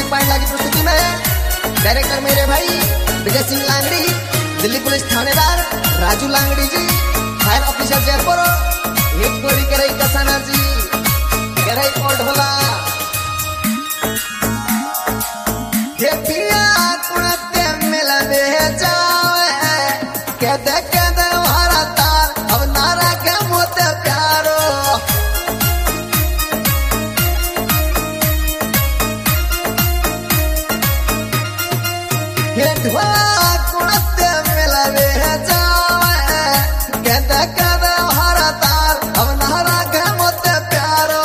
पांडला की प्रस्तुति में डायरेक्टर मेरे भाई विजय सिंह लांगड़ी, दिल्ली पुलिस थानेदार राजू लांगड़ी जी, फायर ऑफिसर जयपुर, एक गोरी करई कसाना जी, करई और ढोला के पिया कुणते मिलवे जावे कहते कहते हमारा तार अब नारा के मोते प्यारो के ढोला कुणते मिलवे जावे कहते कहते हमारा तार अब नारा के मोते प्यारो।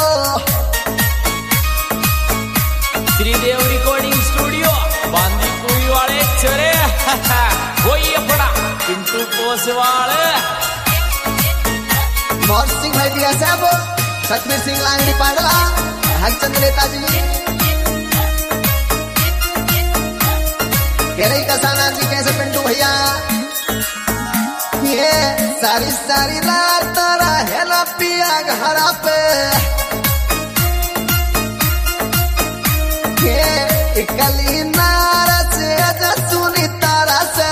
श्रीदेव रिकॉर्डिंग स्टूडियो बांदीकुई वाले छोरे वही अपना पिंटू कोसवाल, मोहन सिंह भाई दिया साहब, सतबीर सिंह लांगड़ी पांडला, हरचंद नेताजी, केरई कसाना जी, कैसे पिंटू भैया, ये सारी सारी रात रहे ना पिया घरा पे, ये इकली नारा से सुनी तारा से,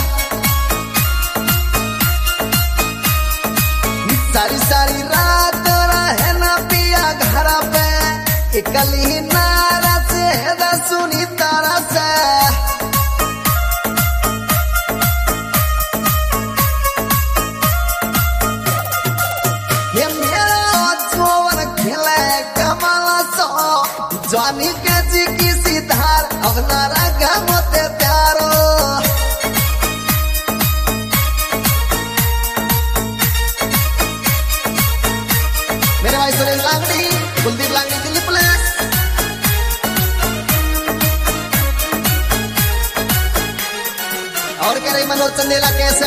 सारी सारी रात रहे ना पिया घरा पे, इकली नारा से सुनी तारा से। ये मेरा जोवन खिले कमला सो जानी के जी की सिधार अब नारा गमते प्यारो। मेरे भाई सुरेश लांगड़ी, कुलदीप लांगड़ी, दिल्ली पुलिस, और कह रही मनोज चंदेला कैसे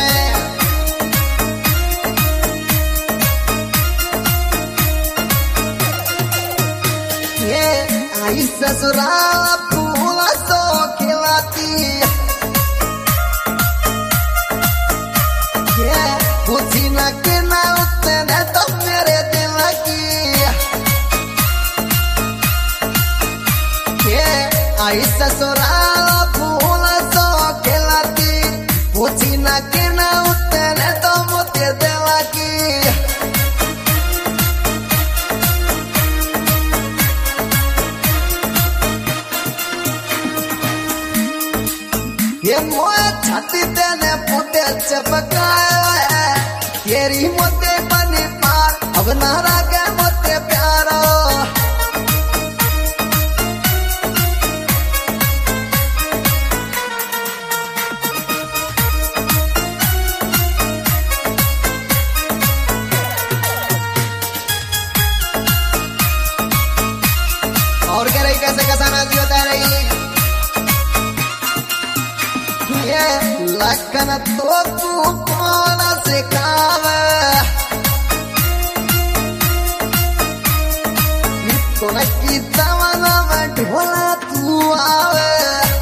ये आई ससुराल फूला सो खिलाती ये पूछी ना के ना उसने तो मेरे दिल की ये आई ससुराल फूला सो खिलाती पूछी ना के ना उसने तो मुझे दिल की। ये मोए छाती तेने पुते चपकाया है तेरी मोते बनी पार अब नारा के मोते प्यारो। और कह रही कैसे कसाना जी होता रही ये लखन तो तू कौन सिखावे कौन की जमाना में ढोला तू आवे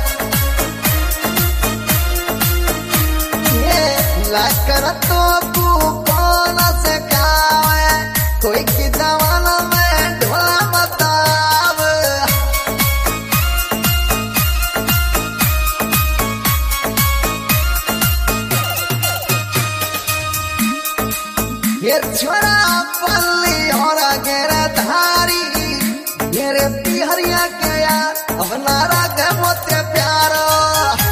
ये लखन तो तू कौन सिखावे कोई की जमाना में ढोला मत आवे। ये छोरा पल्ली और गेरा धारी मेरे पिहरिया के यार अब नारा के मोते प्यारो।